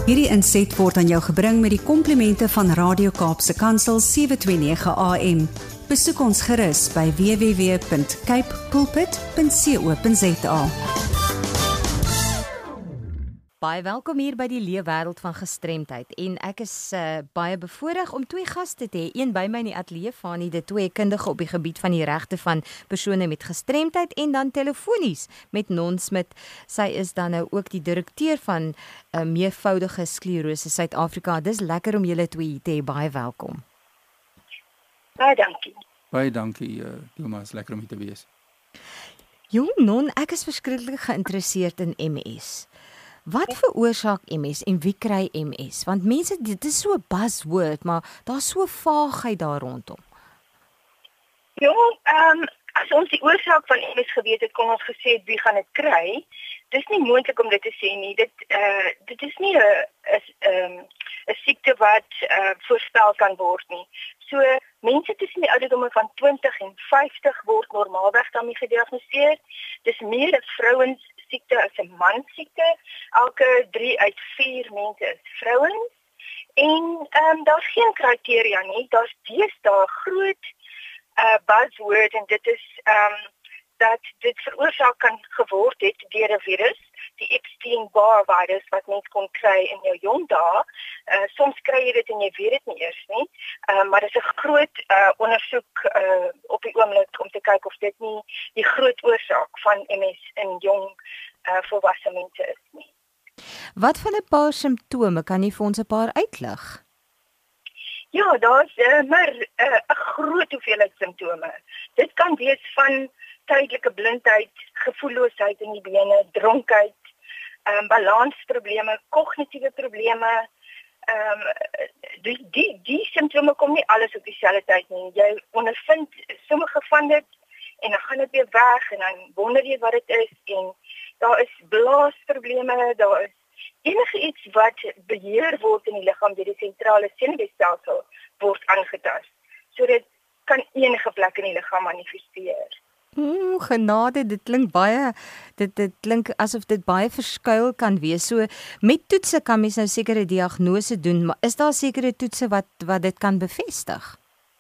Hierdie inset word aan jou gebring met die komplimente van Radio Kaapse Kansel 729 AM. Besoek ons gerus by www.cape pulpit.co.za. Baie welkom hier by die leefwêreld van gestremdheid en ek is baie bevoorreg om twee gaste te hê. Een by my in die ateljee, Fanie de Tooy, kundige op die gebied van die regte van persone met gestremdheid, en dan telefonies met Non Smit. Sy is dan nou ook die direkteur van meervoudige sklerose Suid-Afrika. Dis lekker om julle twee te hê. Baie welkom. Baie dankie. Baie dankie, Thomas, lekker om hier te wees. Jong Non, ek is verskriklik geïnteresseerd in MS. Wat veroorsaak MS en wie kry MS? Want mense, dit is so 'n buzzword, maar daar's so vaagheid daar rondom. Ja, as ons die oorsaak van MS geweet het, kon ons gesê het wie gaan dit kry. Dis nie moontlik om dit te sê nie. Dit is nie 'n siekte wat voorspel kan word nie. So mense tussen die ouderdomme van 20 en 50 word normaalweg daarmee gediagnoseer. Dis meer 'n vrouens siekte as 'n man siekte. Elke 3 uit 4 mense is vrouens. En daar's geen kriteria nie. Daar's deesdae groot buzzword, en dit is dat dit veroorsaak kan geword het deur 'n virus, die Epstein-Barr virus wat mens kon kry in jou jong dae. Soms kry jy dit en jy weet dit nie eers nie. Maar dit is 'n groot ondersoek op die oomblik om te kyk of dit nie die groot oorsaak van MS in jong volwasse mense is nie. Wat van 'n paar simptome, kan jy vir ons 'n paar uitlig? Ja, daar's maar 'n groot hoeveelheid simptome. Dit kan wees van tydelike blindheid, gevoelloosheid in die bene, dronkheid, balansprobleme, kognitiewe probleme. Die simptome kom nie alles op dieselfde tyd nie. Jy ondervind sommige van dit en dan gaan dit weer weg en dan wonder jy wat dit is, en daar is blaasprobleme, daar is enige iets wat beheer word in die liggaam deur die sentrale senuweestelsel word aangetast. So dit kan enige plek in die liggaam manifesteer. Genade, dit klink baie, dit klink asof dit baie verskuil kan wees. So met toetse kan mens nou sekere diagnose doen, maar is daar sekere toetse wat dit kan bevestig?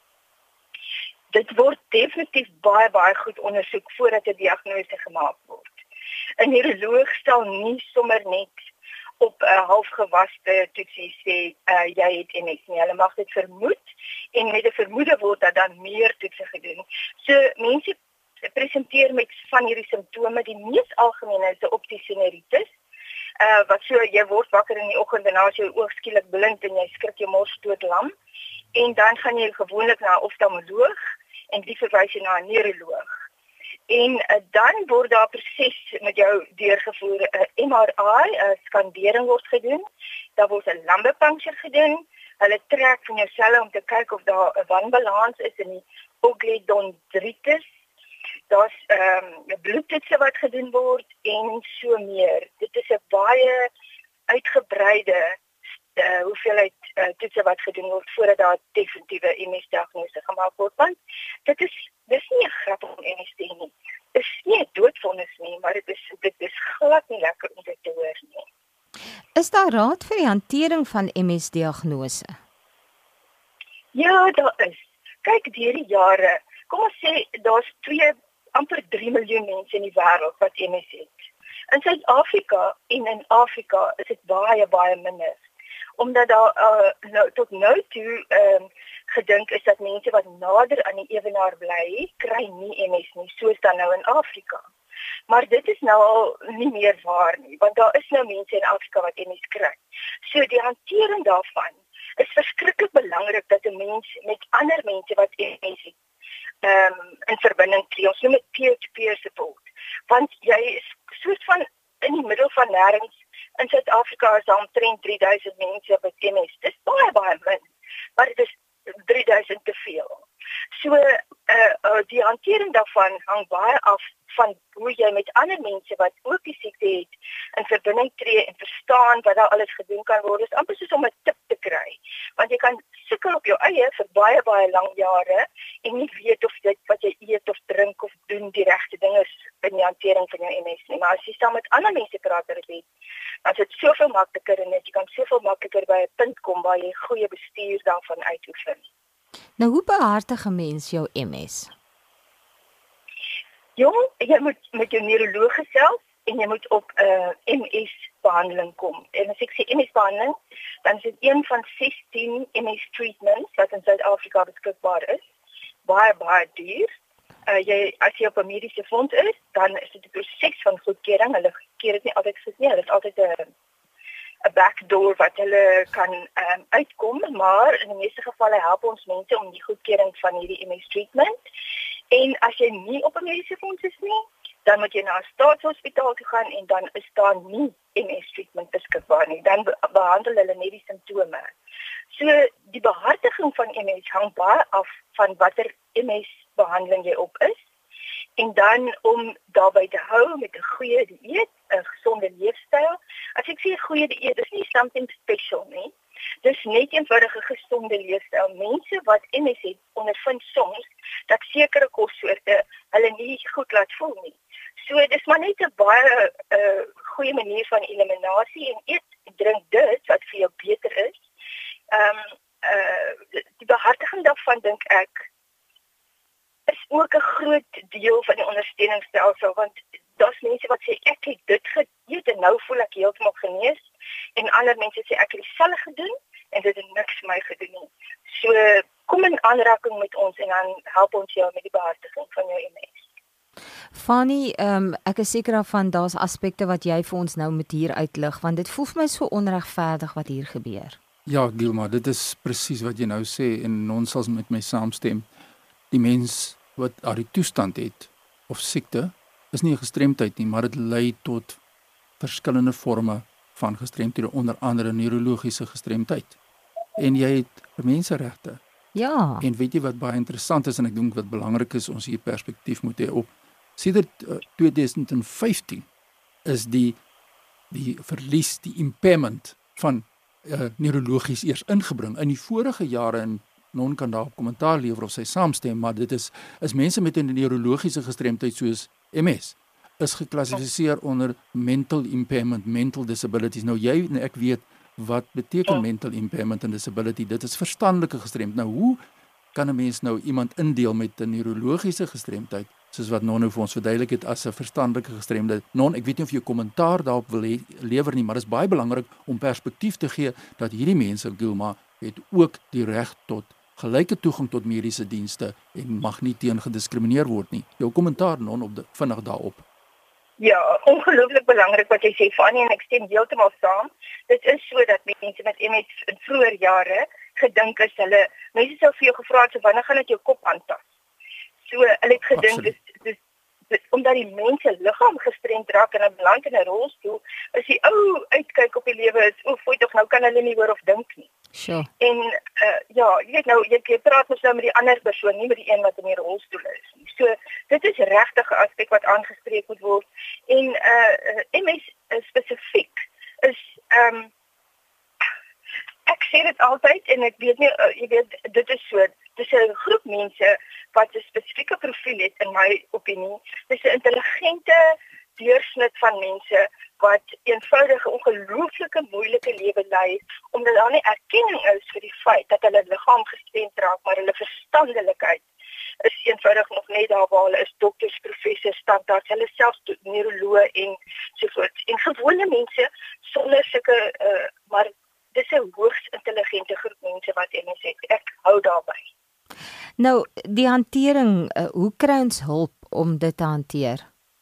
Dit word definitief baie goed ondersoek voordat 'n diagnose gemaak word. 'n Neuroloog stel nie sommer net op 'n halfgewaste toetsie sê jy het MS nie. Hulle mag dit vermoed, en met 'n vermoede word dat dan meer toetse gedoen. So mense presenteer met van hierdie simptome. Die mees algemene is 'n optiese neuritis. Wat so, jy word wakker in die oggend en dan is jou oog skielik blind en jy skrik jou mors doodlam. En dan gaan jy gewoonlik na 'n oftalmoloog en die verwys jy na 'n neuroloog. En dan word daar proses met jou deurgevoer 'n MRI, 'n skandering word gedoen. Daar word 'n lumbar-puncture gedoen. Hulle trek van jou selle om te kyk of daar 'n wanbalans is in die oglidondritis. Daar's bloedtoetse wat gedoen word en so meer. Dit is 'n baie uitgebreide hoeveelheid toetse wat gedoen word voordat daar 'n definitiewe MS-diagnose gemaak word. Want dis nie 'n grap om MS te hê nie. Dis nie 'n doodvonnis nie, maar dit is glad nie lekker om dit te hoor nie. Is daar raad vir die hantering van MS-diagnose? Ja, daar is. Kyk, deur die jare, kom ons sê daar's amper 3 miljoen mense in die wêreld wat MS het. In Suid-Afrika en in Afrika is dit baie minder. Omdat daar tot nou toe gedink is dat mense wat nader aan die ewenaar bly, kry nie MS nie, soos dan nou in Afrika. Maar dit is nou al nie meer waar nie, want daar is nou mense in Afrika wat MS kry. So die hantering daarvan is verskriklik belangrik dat 'n mens met ander mense wat MS het in verbinding tree. Ons noem dit peer-to-peer support. Want jy is soort van in die middel van nêrens. In Suid-Afrika is daar omtrent 3000 mense met MS. Dis baie min, maar dit is 3000 te veel. So die hantering daarvan hang baie af van hoe jy met ander mense wat ook die siekte het in verbinding tree en verstaan wat daar alles gedoen kan word. Dit is amper soos om 'n tip te kry. Want jy kan sukkel op jou eie vir baie lang jare en nie weet of dit wat jy eet of drink of doen die regte ding is in die hantering van jou MS nie. Maar as jy saam met ander mense praat oor dit, as dit soveel makliker en jy kan soveel makliker by 'n punt kom waar jy goeie bestuur daarvan uitoefen. Nou hoe behartig 'n mens jou MS? Jong, jy moet met jou neuroloog gesels en jy moet op 'n MS-behandeling kom. En as ek sê MS-behandeling, dan is dit een van 16 MS-treatments wat in Suid-Afrika beskikbaar is. Baie duur. As jy op 'n mediese fonds is, dan is dit 'n proses van goedkeuring. Hulle keer dit nie altyd goed nie. Hulle het altyd 'n backdoor wat hulle kan uitkom, maar in die meeste gevalle help ons mense om die goedkeuring van hierdie MS-treatment. En as jy nie op 'n mediese fonds is nie, dan moet jy na 'n staatshospitaal toe gaan en dan is daar nie MS-treatment beskikbaar nie. Dan behandel hulle net die simptome. So die behartiging van MS hang baie af van watter MS-behandeling jy op is. En dan om daarby te hou met 'n goeie dieet, 'n gesonde leefstyl. As ek sê goeie dieet, is nie something special nie. Dis net eenvoudig 'n gesonde leefstyl. Mense wat MS het, ondervind soms dat sekere kossoorte hulle nie goed laat voel nie. So dis maar net 'n baie goeie manier van eliminasie en eet en drink dit wat vir jou beter is. Die behartiging daarvan dink ek is ook 'n groot deel van die ondersteuningsstelsel, want daar's mense wat sê ek het dit geëet en nou voel ek heeltemal genees en ander mense sê ek het dieselfde gedoen en dit het niks vir my gedoen nie. So kom in aanraking met ons en dan help ons jou met die behartiging van jou MS. Fanny, ek is seker daarvan daar's aspekte wat jy vir ons nou moet hier uitlig, want dit voel vir my so onregverdig wat hier gebeur. Ja, Gilma, dit is presies wat jy nou sê en ons sal met my saamstem. Die mens wat daardie toestand het of siekte is nie 'n gestremdheid nie, maar dit lei tot verskillende forme van gestremdhede, onder andere neurologiese gestremdheid. En jy het menseregte. Ja. En weet jy wat baie interessant is en ek dink wat belangrik is, ons hier perspektief moet hê op. Sedert 2015 is die verlies, die impairment van neurologies eers ingebring. In die vorige jare, en Non kan daar kommentaar lewer of sy saamstem, maar dit is mense met 'n neurologiese gestremdheid soos MS is geklassifiseer onder mental impairment, mental disabilities. Nou jy en ek weet wat beteken mental impairment en disability. Dit is verstandelike gestremdheid. Nou hoe kan 'n mens nou iemand indeel met 'n neurologiese gestremdheid, soos wat Non vir ons verduidelik het as 'n verstandelike gestremdheid? Non, ek weet nie of jy 'n kommentaar daarop wil lewer nie, maar dit is baie belangrik om perspektief te gee dat hierdie mense, Gilma, het ook die reg tot gelyke toegang tot mediese dienste en mag nie teen gediskrimineer word nie. Jou kommentaar, Non, vinnig daarop. Ja, ongelooflik belangrik wat jy sê, Fanny, en ek stem heeltemal saam. Dit is so dat mense met MS in vroeër jare gedink is mense sou vir jou gevra het, so wanneer gaan dit jou kop aantas? So hulle het gedink dis omdat die mense liggaam gestremd raak en hulle beland in 'n rolstoel, is die ou uitkyk op die lewe is, fooi tog, nou kan hulle nie hoor of dink nie. Sure. En ja, jy weet nou, jy praat mos nou met die ander persoon, nie met die een wat in die rolstoel is nie. So dit is regtig 'n aspek wat aangespreek moet word. En MS spesifiek is ek sê dit altyd en ek weet nie, jy weet, dit is so, dis 'n groep mense wat 'n spesifieke profiel het in my opinie. Dis 'n intelligente deursnit van mense wat eenvoudig 'n ongelooflike moeilike lewe lei, omdat daar nie erkenning is vir die feit dat hulle liggaam gestremd raak, maar hulle verstandelikheid is eenvoudig nog net daar waar hulle is dokters, professors, standaards, hulle selfs neuroloë en so voort. En gewone mense sonder sulke maar dis 'n hoogs intelligente groep mense wat MS het. Ek hou daarby. Nou, die hantering, hoe kry ons hulp om dit te hanteer?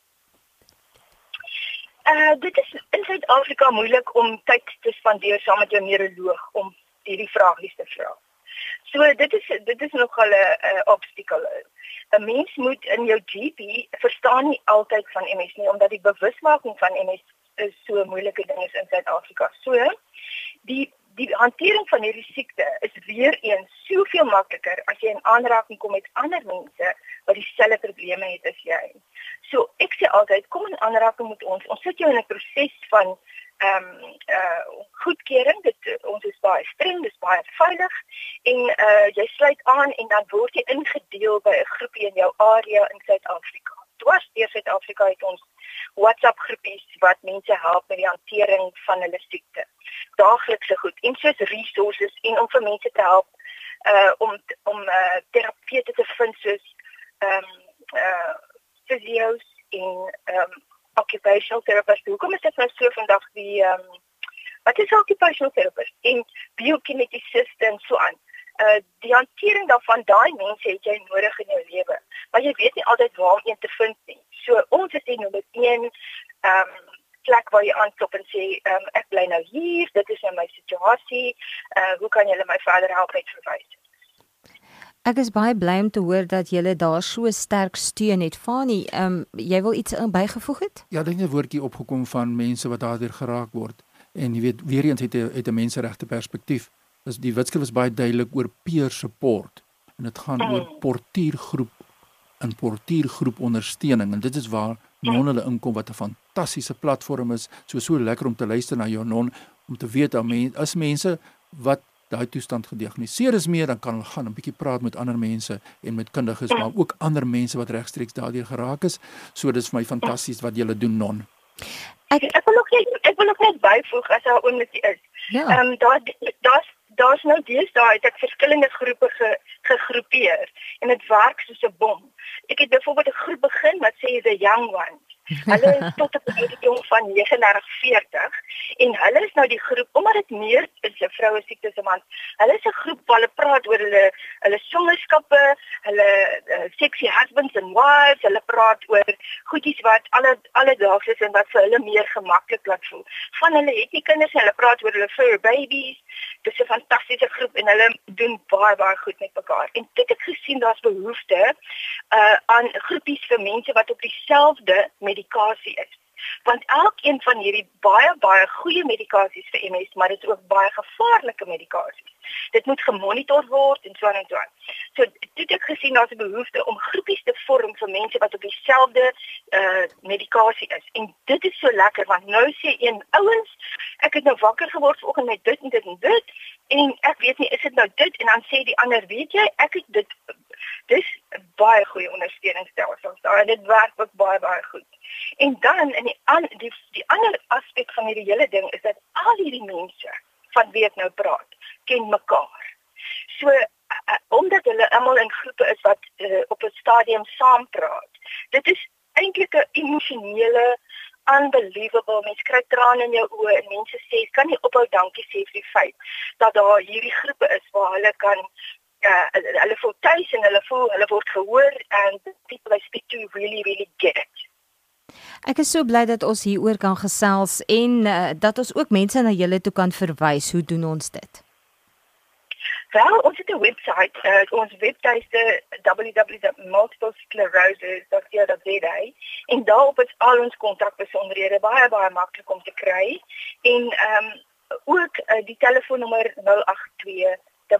Dit is in Suid-Afrika moeilik om tyd te spandeer saam met jou neuroloog om hierdie vragies te vra. So dit is nogal 'n obstakel. 'n Mens moet in jou GP verstaan nie altyd van MS nie, omdat die bewusmaking van MS is so 'n moeilike ding is in Suid-Afrika. So die hantering van hierdie siekte is weer eens soveel makliker as jy in aanraking kom met ander mense wat dieselfde probleme het as jy. So ek sê altyd, kom in aanraking met ons. Ons sit jou in 'n proses van goedkeuring. Ons is baie streng, dis baie veilig en jy sluit aan en dan word jy ingedeel by 'n groepie in jou area in Suid-Afrika. Dwars deur Suid-Afrika het ons WhatsApp groepies wat mense help met die hantering van hulle siekte. Daaglikse goed en soos resources en om vir mense te help om terapeute te vind soos physios en occupational therapist. Hoekom is dit nou so vandag die wat is occupational therapist en biokineticiste en so aan? Die hantering daarvan, daai mense het jy nodig in jou lewe. Maar jy weet nie altyd waar om een te vind nie. So ons is die nommer 1 plek waar jy aanklop en sê ek bly nou hier, dit is nou my situasie. Hoe kan julle my verder help met verwysing? Ek is baie bly om te hoor dat julle daar so sterk steun het. Fanie, jy wil iets bygevoeg het? Ja, dit het 'n woordjie opgekom van mense wat daardeur geraak word. En jy weet, weer eens het 'n menseregte perspektief. Dus die wetskrif is baie duidelik oor peer support. En dit gaan oor portiergroep en portiergroep ondersteuning. En dit is waar Non hulle inkom, wat 'n fantastiese platform is. So lekker om te luister na jou Non, om te weet dat as mense wat daai toestand gediagnoseer is meer, dan kan hulle gaan 'n bietjie praat met ander mense en met kundiges, maar ook ander mense wat regstreeks daardeur geraak is. So dis vir my fantasties wat julle doen, Non. Ek wil ook net byvoeg as daar oomblik is. Ja. Daar's nou deesdae het ek verskillende groepe gegroepeer en dit werk soos 'n bom. Ek het byvoorbeeld 'n groep begin wat sê the young ones. Hulle is tot op 'n ouderdom van 39-40 en hulle is nou die groep, omdat dit meer is 'n vroue siektes en man. Hulle is 'n groep waar hulle praat oor hulle swangerskappe, hulle sexy husbands and wives, hulle praat oor goedjies wat alledaags is en wat vir hulle meer gemaklik laat voel. Van hulle het nie kinders nie, hulle praat oor hulle fur babies. Dis 'n fantastiese groep en hulle doen baie goed met mekaar. En dit het gesien daar's behoefte aan groepies vir mense wat op dieselfde medikasie is. Want elkeen van hierdie baie goeie medikasies vir MS, maar dit is ook baie gevaarlike medikasies. Dit moet gemonitor word en so aan en so aan. So dit het gesien daar's 'n behoefte om groepies te vorm vir mense wat op dieselfde medikasie is. En dit is so lekker want nou sê een ouens, ek het nou wakker geword vanoggend met dit en dit en dit en ek weet nie is dit nou dit en dan sê die ander, weet jy, ek het dit. Dis baie goeie ondersteuningsstelsels daar en dit werk ook baie goed. En dan in die ander aspek van hierdie hele ding is dat al hierdie mense van wie ek nou praat, ken mekaar. So omdat hulle almal in groepe is wat op 'n stadium saam praat. Dit is eintlik 'n emosionele unbelievable, mens kry trane in jou oë en mense sê, kan nie ophou dankie sê vir die feit dat daar hierdie groepe is waar hulle kan hulle voel tuis en hulle word gehoor and people I speak to really get it. Ek is so bly dat ons hieroor kan gesels en dat ons ook mense na julle toe kan verwys. Hoe doen ons dit? Wel, ons het 'n webwerf, ons webtuiste www.multiplesclerosis.co.za en daarop is al ons kontakbesonderhede baie maklik om te kry en ook die telefoonnommer 082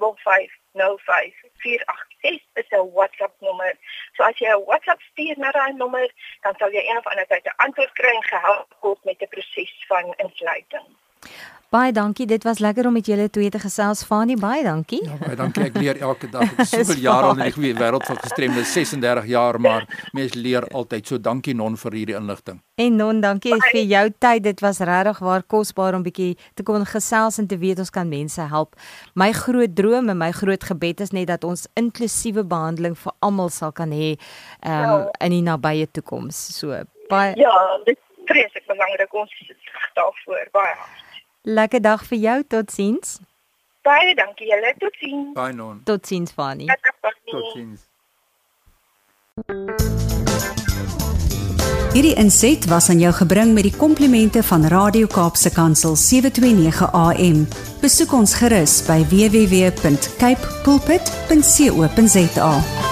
5505486 is 'n WhatsApp nommer. So as jy 'n WhatsApp stuur na daai nommer, dan sal jy een of ander tyd 'n antwoord kry en gehelp word met die proses van insluiting. Baie dankie, dit was lekker om met julle twee te gesels, Fanie, baie dankie. Ja, baie dankie, ek leer elke dag. Ek is soveel jare al in die wêreld van gestremdes, 36 jaar, maar mens leer altyd. So dankie Non vir hierdie inligting. En Non, dankie vir jou tyd. Dit was regtig waar kosbaar om bietjie te kon gesels en te weet ons kan mense help. My groot droom en my groot gebed is net dat ons inklusiewe behandeling vir almal sal kan hê in die nabye toekoms. So baie dit is vreeslik belangrik, ons daarvoor baie. Lekker dag vir jou, totsiens. Baie dankie julle, totsiens. Bye Non. Totsiens Fanie. Totsiens. Hierdie inset was aan jou gebring met die komplimente van Radio Kaapse Kansel 729 AM. Besoek ons gerus by www.cape pulpit.co.za.